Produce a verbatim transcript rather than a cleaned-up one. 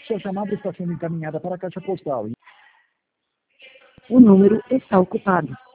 Sua chamada está sendo encaminhada para a caixa postal. O número está ocupado.